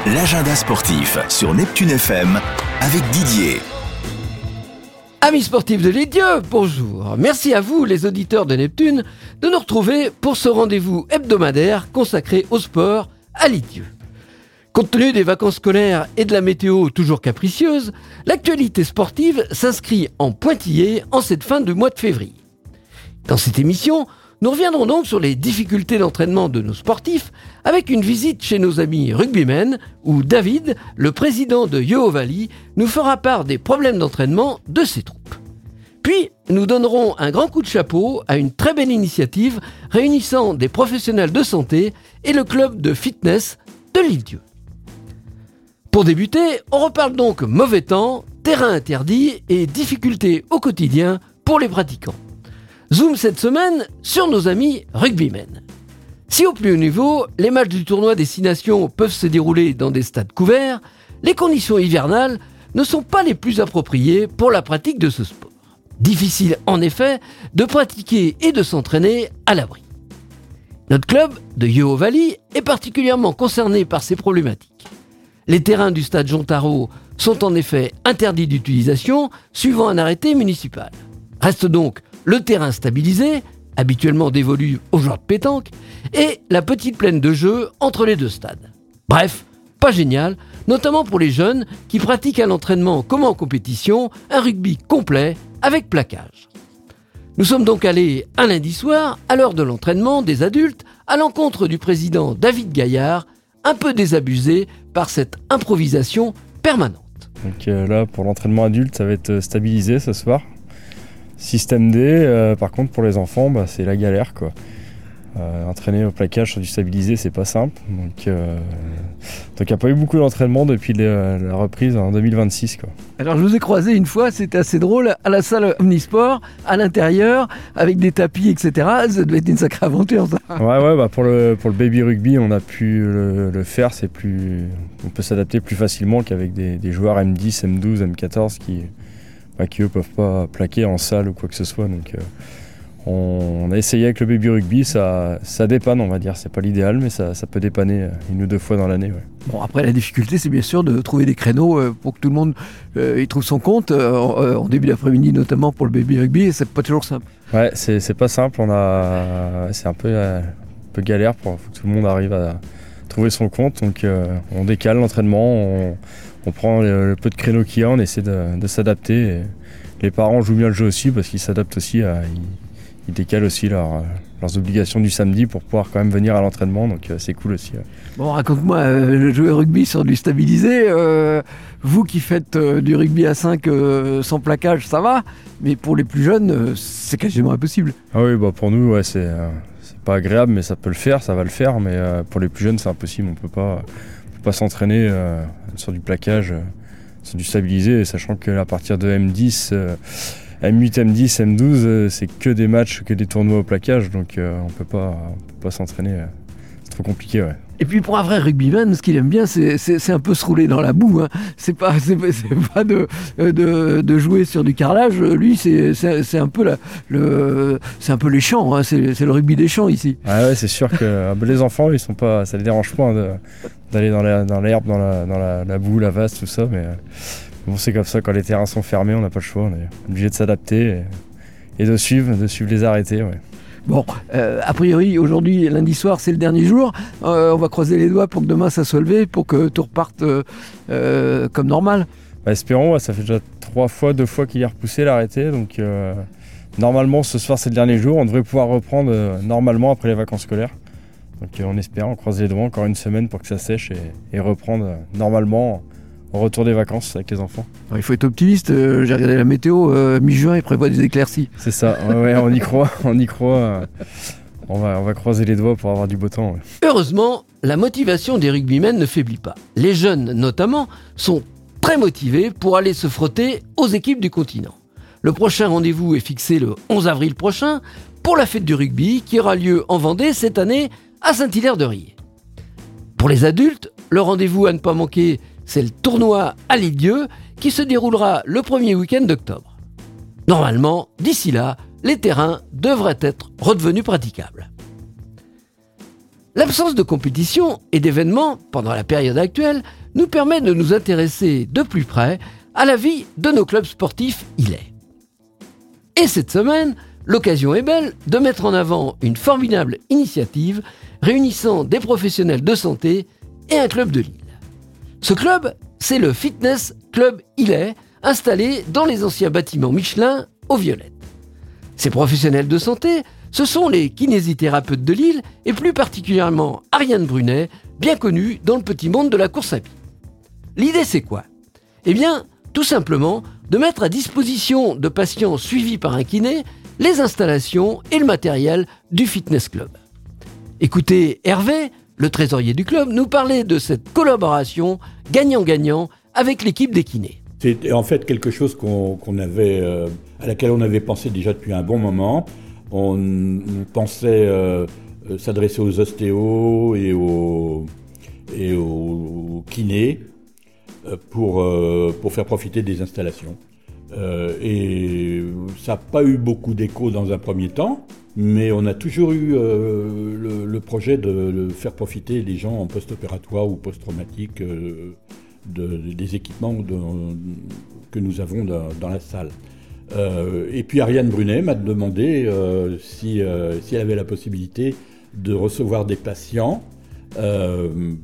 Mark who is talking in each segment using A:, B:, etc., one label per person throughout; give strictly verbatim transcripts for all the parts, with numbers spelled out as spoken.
A: l'agenda sportif sur Neptune F M avec Didier.
B: Amis sportifs de l'Idieu, bonjour. Merci à vous, les auditeurs de Neptune, de nous retrouver pour ce rendez-vous hebdomadaire consacré au sport à l'Idieu. Compte tenu des vacances scolaires et de la météo toujours capricieuse, l'actualité sportive s'inscrit en pointillé en cette fin de mois de février. Dans cette émission, nous reviendrons donc sur les difficultés d'entraînement de nos sportifs avec une visite chez nos amis rugbymen où David, le président de Yo Valley, nous fera part des problèmes d'entraînement de ses troupes. Puis, nous donnerons un grand coup de chapeau à une très belle initiative réunissant des professionnels de santé et le club de fitness de l'Île-Dieu. Pour débuter, on reparle donc mauvais temps, terrain interdit et difficultés au quotidien pour les pratiquants. Zoom cette semaine sur nos amis rugbymen. Si au plus haut niveau, les matchs du tournoi Destination peuvent se dérouler dans des stades couverts, les conditions hivernales ne sont pas les plus appropriées pour la pratique de ce sport. Difficile en effet de pratiquer et de s'entraîner à l'abri. Notre club de Yo Valley est particulièrement concerné par ces problématiques. Les terrains du stade Jean Tarot sont en effet interdits d'utilisation suivant un arrêté municipal. Reste donc le terrain stabilisé, habituellement dévolu aux joueurs de pétanque, et la petite plaine de jeu entre les deux stades. Bref, pas génial, notamment pour les jeunes qui pratiquent à l'entraînement comme en compétition un rugby complet avec plaquage. Nous sommes donc allés un lundi soir, à l'heure de l'entraînement des adultes, à l'encontre du président David Gaillard, un peu désabusé par cette improvisation permanente.
C: Donc euh, là, pour l'entraînement adulte, ça va être stabilisé ce soir. Système D, euh, par contre pour les enfants, bah, c'est la galère quoi. Euh, entraîner au plaquage sur du stabilisé, c'est pas simple. Donc euh, il n'y a pas eu beaucoup d'entraînement depuis la, la reprise en deux mille vingt-six quoi.
B: Alors je vous ai croisé une fois, c'était assez drôle, à la salle Omnisport, à l'intérieur, avec des tapis, et cetera. Ça devait être une sacrée aventure ça.
C: Ouais ouais, bah pour le pour le baby rugby, on a pu le, le faire, c'est plus, on peut s'adapter plus facilement qu'avec des, des joueurs M dix, M douze, M quatorze qui qui eux peuvent pas plaquer en salle ou quoi que ce soit. Donc euh, on, on a essayé avec le baby rugby, ça, ça dépanne on va dire, c'est pas l'idéal mais ça, ça peut dépanner une ou deux fois dans l'année. Ouais.
B: Bon après la difficulté c'est bien sûr de trouver des créneaux euh, pour que tout le monde euh, y trouve son compte, euh, en, en début d'après-midi notamment pour le baby rugby, et c'est pas toujours simple.
C: Ouais c'est, c'est pas simple, on a, c'est un peu, euh, un peu galère, pour faut que tout le monde arrive à trouver son compte, donc euh, on décale l'entraînement, on On prend le, le peu de créneaux qu'il y a, on essaie de, de s'adapter. Et les parents jouent bien le jeu aussi parce qu'ils s'adaptent aussi, à, ils, ils décalent aussi leur, leurs obligations du samedi pour pouvoir quand même venir à l'entraînement, donc euh, c'est cool aussi. Ouais.
B: Bon, raconte-moi, euh, jouer au rugby sur du stabilisé, euh, vous qui faites euh, du rugby à cinq euh, sans plaquage, ça va, mais pour les plus jeunes, euh, c'est quasiment impossible.
C: Ah oui, bah pour nous, ouais, c'est, euh, c'est pas agréable, mais ça peut le faire, ça va le faire, mais euh, pour les plus jeunes, c'est impossible, on peut pas... pas s'entraîner euh, sur du plaquage, euh, sur du stabilisé, sachant qu'à partir de M dix, euh, M huit, M dix, M douze, euh, c'est que des matchs, que des tournois au plaquage, donc euh, on peut pas, on peut pas s'entraîner, euh, c'est trop compliqué. Ouais.
B: Et puis pour un vrai rugbyman, ce qu'il aime bien, c'est, c'est, c'est un peu se rouler dans la boue. Hein. C'est pas, c'est, c'est pas de, de, de jouer sur du carrelage. Lui, c'est, c'est, c'est un peu la, le, c'est un peu les champs. Hein. C'est, c'est le rugby des champs ici.
C: Ah ouais, c'est sûr que les enfants, ils sont pas, ça les dérange pas hein, de, d'aller dans, la, dans l'herbe, dans, la, dans la, la boue, la vase, tout ça. Mais bon, c'est comme ça. Quand les terrains sont fermés, on n'a pas le choix. On est obligé de s'adapter et, et de suivre, de suivre les arrêtés. Ouais.
B: Bon, euh, a priori, aujourd'hui, lundi soir, c'est le dernier jour. Euh, on va croiser les doigts pour que demain, ça soit levé, pour que tout reparte euh, euh, comme normal.
C: Bah, espérons, ouais, ça fait déjà trois fois, deux fois qu'il est repoussé l'arrêté. Donc, euh, normalement, ce soir, c'est le dernier jour. On devrait pouvoir reprendre euh, normalement après les vacances scolaires. Donc, euh, on espère, on croise les doigts encore une semaine pour que ça sèche et, et reprendre euh, normalement au retour des vacances avec les enfants.
B: Alors, il faut être optimiste, euh, j'ai regardé la météo, euh, mi-juin il prévoit des éclaircies.
C: C'est ça, ouais, ouais, on y croit, on y croit. Euh, on, va, on va croiser les doigts pour avoir du beau temps. Ouais.
B: Heureusement, la motivation des rugbymen ne faiblit pas. Les jeunes notamment sont très motivés pour aller se frotter aux équipes du continent. Le prochain rendez-vous est fixé le onze avril prochain pour la fête du rugby qui aura lieu en Vendée cette année à Saint-Hilaire-de-Riez. Pour les adultes, le rendez-vous à ne pas manquer, c'est le tournoi à l'Île-Dieu qui se déroulera le premier week-end d'octobre. Normalement, d'ici là, les terrains devraient être redevenus praticables. L'absence de compétition et d'événements pendant la période actuelle nous permet de nous intéresser de plus près à la vie de nos clubs sportifs ilais. Et cette semaine, l'occasion est belle de mettre en avant une formidable initiative réunissant des professionnels de santé et un club de Lille. Ce club, c'est le Fitness Club Ilais, installé dans les anciens bâtiments Michelin aux Violettes. Ces professionnels de santé, ce sont les kinésithérapeutes de Lille et plus particulièrement Ariane Brunet, bien connue dans le petit monde de la course à pied. L'idée, c'est quoi ? Eh bien, tout simplement, de mettre à disposition de patients suivis par un kiné les installations et le matériel du Fitness Club. Écoutez Hervé, le trésorier du club, nous parler de cette collaboration gagnant-gagnant avec l'équipe des kinés.
D: C'est en fait quelque chose qu'on, qu'on avait, euh, à laquelle on avait pensé déjà depuis un bon moment. On, on pensait euh, s'adresser aux ostéos et aux, et aux kinés euh, pour, euh, pour faire profiter des installations. Euh, et ça n'a pas eu beaucoup d'écho dans un premier temps, mais on a toujours eu euh, le, le projet de, de faire profiter les gens en post-opératoire ou post-traumatique euh, de, de, des équipements de, que nous avons dans, dans la salle. Euh, et puis Ariane Brunet m'a demandé euh, si, euh, si elle avait la possibilité de recevoir des patients euh,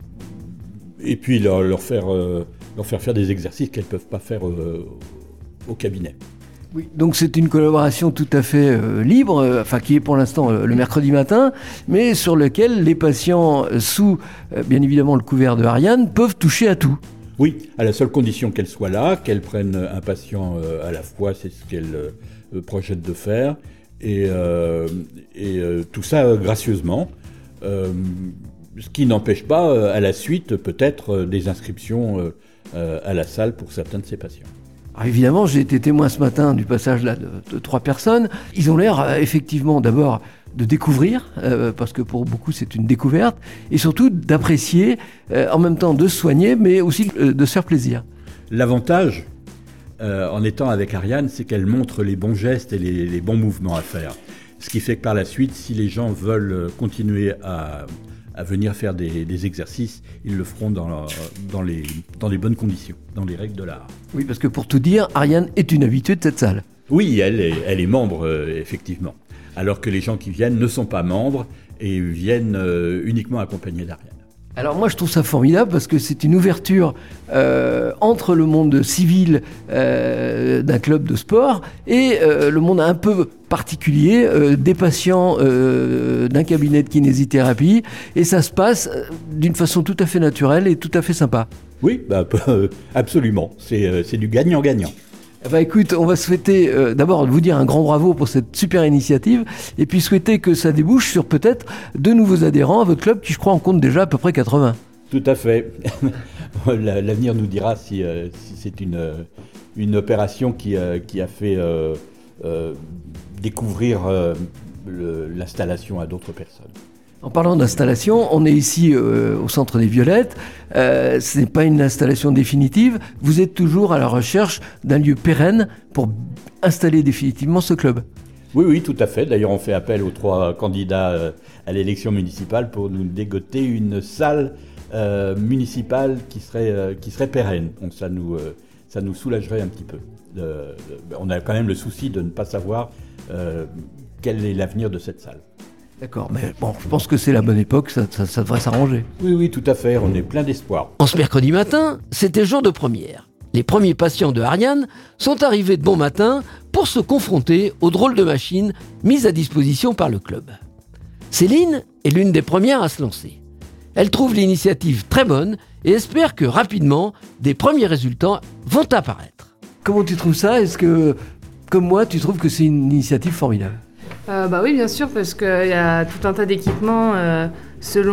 D: et puis leur, leur, faire, euh, leur faire faire des exercices qu'elles ne peuvent pas faire euh, au cabinet.
E: Oui, donc c'est une collaboration tout à fait euh, libre, euh, enfin qui est pour l'instant euh, le mercredi matin, mais sur lequel les patients euh, sous euh, bien évidemment le couvert de Ariane peuvent toucher à tout.
D: Oui, à la seule condition qu'elle soit là, qu'elle prenne un patient euh, à la fois, c'est ce qu'elle euh, projette de faire, et, euh, et euh, tout ça euh, gracieusement, euh, ce qui n'empêche pas euh, à la suite peut-être euh, des inscriptions euh, euh, à la salle pour certains de ces patients.
E: Alors évidemment, j'ai été témoin ce matin du passage là de, de trois personnes. Ils ont l'air euh, effectivement d'abord de découvrir, euh, parce que pour beaucoup c'est une découverte, et surtout d'apprécier, euh, en même temps de se soigner, mais aussi euh, de se faire plaisir.
D: L'avantage, euh, en étant avec Ariane, c'est qu'elle montre les bons gestes et les, les bons mouvements à faire. Ce qui fait que par la suite, si les gens veulent continuer à, à venir faire des, des exercices, ils le feront dans, la, dans, les, dans les bonnes conditions, dans les règles de l'art.
E: Oui, parce que pour tout dire, Ariane est une habituée de cette salle.
D: Oui, elle est, elle est membre, euh, effectivement. Alors que les gens qui viennent ne sont pas membres et viennent euh, uniquement accompagnés d'Ariane.
E: Alors moi je trouve ça formidable parce que c'est une ouverture euh, entre le monde civil euh, d'un club de sport et euh, le monde un peu particulier euh, des patients euh, d'un cabinet de kinésithérapie, et ça se passe d'une façon tout à fait naturelle et tout à fait sympa.
D: Oui, bah, absolument, c'est, euh, c'est du gagnant-gagnant.
E: Bah écoute, on va souhaiter euh, d'abord vous dire un grand bravo pour cette super initiative et puis souhaiter que ça débouche sur peut-être de nouveaux adhérents à votre club qui je crois en compte déjà à peu près quatre-vingts.
D: Tout à fait. L'avenir nous dira si, euh, si c'est une, une opération qui, euh, qui a fait euh, euh, découvrir euh, le, l'installation à d'autres personnes.
E: En parlant d'installation, on est ici euh, au centre des Violettes. Euh, ce n'est pas une installation définitive. Vous êtes toujours à la recherche d'un lieu pérenne pour installer définitivement ce club.
D: Oui, oui, tout à fait. D'ailleurs, on fait appel aux trois candidats euh, à l'élection municipale pour nous dégoter une salle euh, municipale qui serait, euh, qui serait pérenne. Donc ça nous, euh, ça nous soulagerait un petit peu. Euh, on a quand même le souci de ne pas savoir euh, quel est l'avenir de cette salle.
E: D'accord, mais bon, je pense que c'est la bonne époque, ça, ça, ça devrait s'arranger.
D: Oui, oui, tout à fait, on est plein d'espoir.
B: En ce mercredi matin, c'était jour de première. Les premiers patients de Ariane sont arrivés de bon matin pour se confronter aux drôles de machines mises à disposition par le club. Céline est l'une des premières à se lancer. Elle trouve l'initiative très bonne et espère que rapidement, des premiers résultats vont apparaître.
E: Comment tu trouves ça ? Est-ce que, comme moi, tu trouves que c'est une initiative formidable ?
F: Euh, bah oui, bien sûr, parce qu'il y a tout un tas d'équipements euh, selon,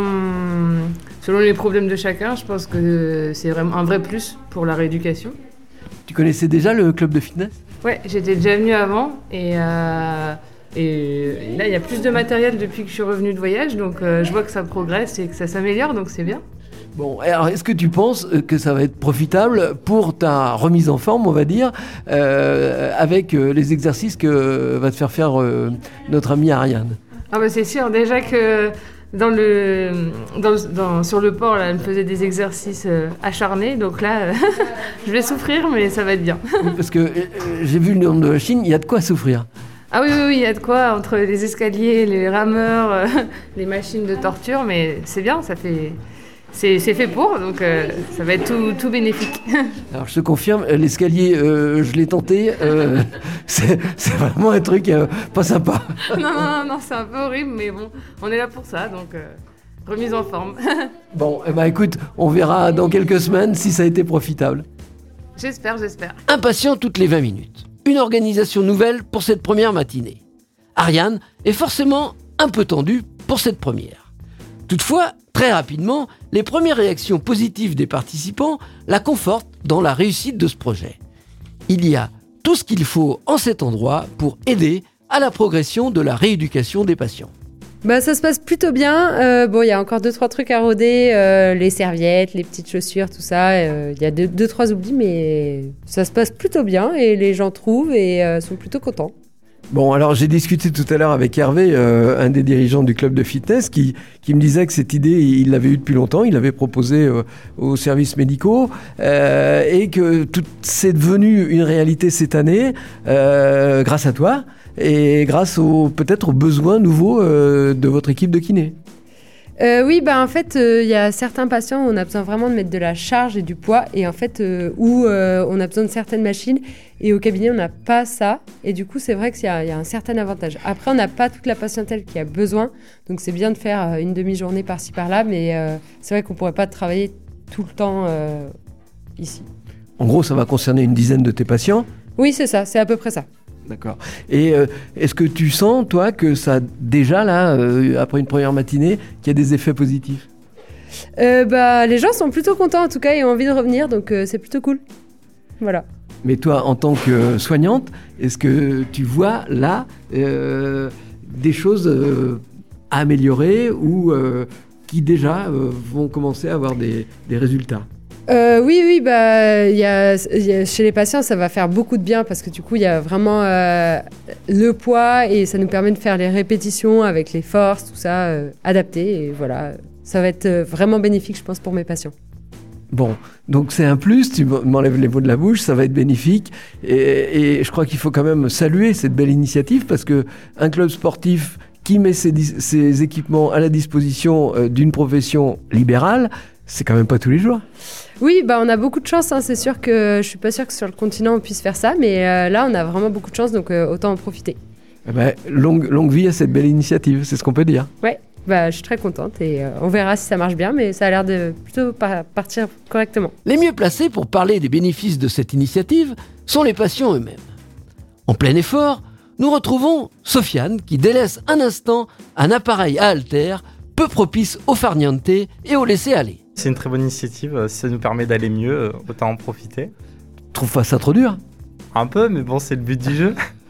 F: selon les problèmes de chacun. Je pense que c'est vraiment un vrai plus pour la rééducation.
E: Tu connaissais déjà le club de fitness ?
F: Ouais, j'étais déjà venue avant et, euh, et là, il y a plus de matériel depuis que je suis revenue de voyage, donc euh, je vois que ça progresse et que ça s'améliore, donc c'est bien.
E: Bon, alors est-ce que tu penses que ça va être profitable pour ta remise en forme, on va dire, euh, avec euh, les exercices que va te faire faire euh, notre amie Ariane ?
F: Ah bah c'est sûr, déjà que dans le, dans le- dans- sur le port, là, elle me faisait des exercices euh, acharnés. Donc là, euh, je vais souffrir, mais ça va être bien.
E: Parce que euh, j'ai vu le nombre de machines, il y a de quoi souffrir.
F: Ah oui, oui, oui, il y a de quoi entre les escaliers, les rameurs, euh, les machines de torture, mais c'est bien, ça fait, c'est, c'est fait pour, donc euh, ça va être tout, tout bénéfique.
E: Alors je te confirme, euh, l'escalier, euh, je l'ai tenté, euh, c'est, c'est vraiment un truc euh, pas sympa.
F: non, non, non, non, c'est un peu horrible, mais bon, on est là pour ça, donc euh, remise en forme.
E: Bon, eh ben, écoute, on verra dans quelques semaines si ça a été profitable.
F: J'espère, j'espère.
B: Impatient toutes les vingt minutes. Une organisation nouvelle pour cette première matinée. Ariane est forcément un peu tendue pour cette première. Toutefois, très rapidement, les premières réactions positives des participants la confortent dans la réussite de ce projet. Il y a tout ce qu'il faut en cet endroit pour aider à la progression de la rééducation des patients.
G: Bah, ça se passe plutôt bien. Euh, bon, il y a encore deux, trois trucs à rôder. euh, les serviettes, les petites chaussures, tout ça. euh, Il y a deux, deux, trois oublis, mais ça se passe plutôt bien et les gens trouvent et euh, sont plutôt contents.
E: Bon, alors j'ai discuté tout à l'heure avec Hervé, euh, un des dirigeants du club de fitness, qui, qui me disait que cette idée, il l'avait eue depuis longtemps, il l'avait proposée euh, aux services médicaux, euh, et que tout c'est devenu une réalité cette année, euh, grâce à toi, et grâce aux, peut-être aux besoins nouveaux euh, de votre équipe de kiné.
G: Euh, oui, bah en fait, il euh, y a certains patients où on a besoin vraiment de mettre de la charge et du poids, et en fait, euh, où euh, on a besoin de certaines machines, et au cabinet, on n'a pas ça, et du coup, c'est vrai qu'il y, y a un certain avantage. Après, on n'a pas toute la patientèle qui a besoin, donc c'est bien de faire euh, une demi-journée par-ci par-là, mais euh, c'est vrai qu'on ne pourrait pas travailler tout le temps euh, ici.
E: En gros, ça va concerner une dizaine de tes patients.
G: Oui, c'est ça, c'est à peu près ça.
E: D'accord. Et euh, est-ce que tu sens, toi, que ça, déjà, là, euh, après une première matinée, qu'il y a des effets positifs ?
G: Euh, bah, les gens sont plutôt contents, en tout cas, et ont envie de revenir, donc euh, c'est plutôt cool. Voilà.
E: Mais toi, en tant que soignante, est-ce que tu vois, là, euh, des choses euh, à améliorer ou euh, qui, déjà, euh, vont commencer à avoir des, des résultats ?
G: Euh, oui, oui, bah, y a, y a, chez les patients, ça va faire beaucoup de bien parce que du coup, il y a vraiment euh, le poids et ça nous permet de faire les répétitions avec les forces, tout ça, euh, adapté. Et voilà, ça va être vraiment bénéfique, je pense, pour mes patients.
E: Bon, donc c'est un plus, tu m'enlèves les mots de la bouche, ça va être bénéfique. Et, et je crois qu'il faut quand même saluer cette belle initiative parce qu'un club sportif qui met ses, ses équipements à la disposition euh, d'une profession libérale, c'est quand même pas tous les jours.
G: Oui, bah on a beaucoup de chance, hein. C'est sûr que je suis pas sûre que sur le continent on puisse faire ça, mais euh, là on a vraiment beaucoup de chance, donc euh, autant en profiter.
E: Eh ben, longue, longue vie à cette belle initiative, c'est ce qu'on peut dire.
G: Ouais, bah je suis très contente et euh, on verra si ça marche bien, mais ça a l'air de plutôt par- partir correctement.
B: Les mieux placés pour parler des bénéfices de cette initiative sont les patients eux-mêmes. En plein effort, nous retrouvons Sofiane qui délaisse un instant un appareil à haltères peu propice au farniente et au laisser-aller.
H: C'est une très bonne initiative, si ça nous permet d'aller mieux, autant en profiter.
E: Tu trouves pas ça trop dur ?
H: Un peu, mais bon, c'est le but du jeu.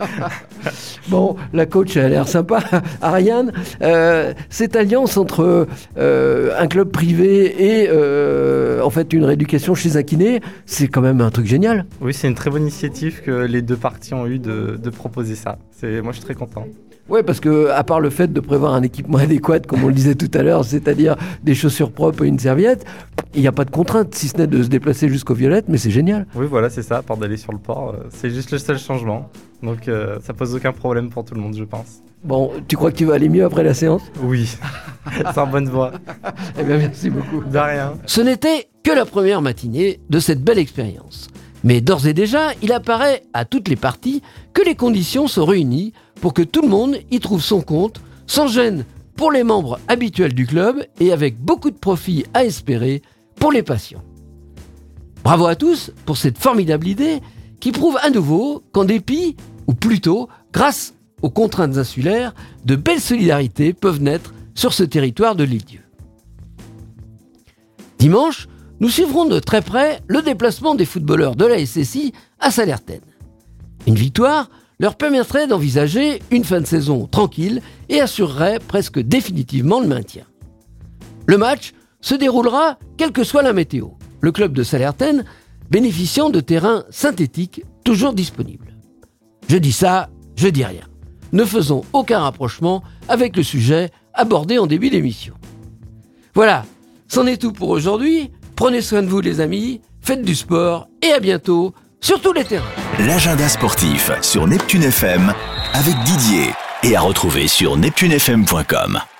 E: Bon, la coach elle a l'air sympa. Ariane, euh, cette alliance entre euh, un club privé et euh, en fait une rééducation chez un kiné, c'est quand même un truc génial.
H: Oui, c'est une très bonne initiative que les deux parties ont eu de, de proposer ça. C'est, moi, je suis très content.
E: Ouais, parce que à part le fait de prévoir un équipement adéquat, comme on le disait tout à l'heure, c'est-à-dire des chaussures propres et une serviette, il n'y a pas de contrainte, si ce n'est de se déplacer jusqu'aux Violettes, mais c'est génial.
H: Oui, voilà, c'est ça, à part d'aller sur le port, euh, c'est juste le seul changement. Donc, euh, ça pose aucun problème pour tout le monde, je pense.
E: Bon, tu crois que tu vas aller mieux après la séance ?
H: Oui, c'est en bonne voie.
E: Eh bien, merci beaucoup.
H: De rien.
B: Ce n'était que la première matinée de cette belle expérience. Mais d'ores et déjà, il apparaît à toutes les parties que les conditions sont réunies pour que tout le monde y trouve son compte, sans gêne pour les membres habituels du club et avec beaucoup de profit à espérer pour les patients. Bravo à tous pour cette formidable idée qui prouve à nouveau qu'en dépit, ou plutôt grâce aux contraintes insulaires, de belles solidarités peuvent naître sur ce territoire de l'île-Dieu. Dimanche, nous suivrons de très près le déplacement des footballeurs de la S S I à Sallertaine. Une victoire leur permettrait d'envisager une fin de saison tranquille et assurerait presque définitivement le maintien. Le match se déroulera quelle que soit la météo, le club de Sallertaine bénéficiant de terrains synthétiques toujours disponibles. Je dis ça, je dis rien. Ne faisons aucun rapprochement avec le sujet abordés en début d'émission. Voilà, c'en est tout pour aujourd'hui. Prenez soin de vous les amis, faites du sport et à bientôt sur tous les terrains.
A: L'agenda sportif sur Neptune F M avec Didier et à retrouver sur neptune f m point com.